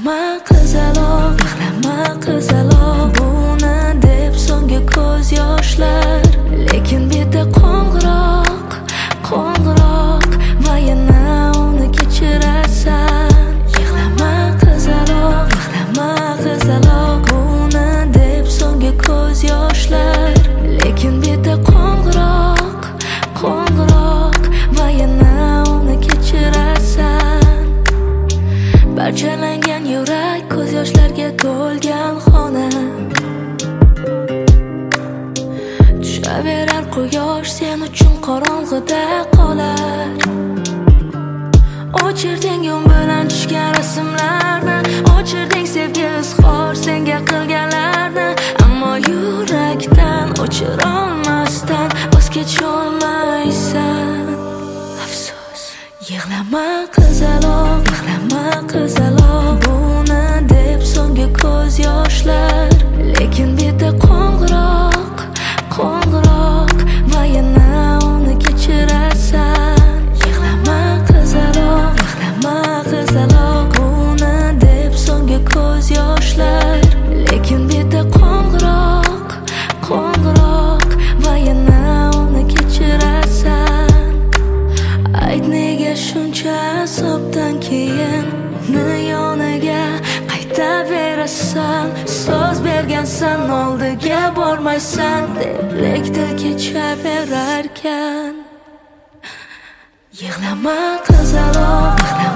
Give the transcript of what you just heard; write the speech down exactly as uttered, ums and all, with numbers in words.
Yig'lama qizaloq, yig'lama qizaloq, buni deb so'nggi ko'z yoshlar. Lekin bitta qo'ng'iroq, qo'ng'iroq va yana uni kechirasan. Yig'lama qizaloq, yig'lama qizaloq, buni deb so'nggi ko'z yoshlar. Lekin bitta qo'ng'iroq, qo'ng'iroq va yana uni kechirasan. Parchalangan yurak, ko'z yoshlarga to'lgan xona. Tushaverar quyosh sen uchun qorong'ida qolar. O'chirding yum bilan tushgan rasmlarni, o'chirding sevgi izhor senga qilganlarni. Ammo yurakdan o'chira olmasdan voz kecholmaysan. Afsus. Yig'lama qizaloq, yig'lama qizaloq, buni deb so'nggi ko'z yoshlar. Lekin bitta qo'ng'iroq, qo'ng'iroq va yana uni kechirasan. Yig'lama qizaloq, yig'lama qizaloq, buni deb so'nggi ko'z yoshlar. Lekin bitta qo'ng'iroq, qo'ng'iroq va yana uni kechirasan. Ayt nega shuncha azobdan keyin uni yoniga qaytaverasan. So'z bergansan oldiga bormaysan deb lekda kechaverarkan. Yig'lama qizaloq, yig'lama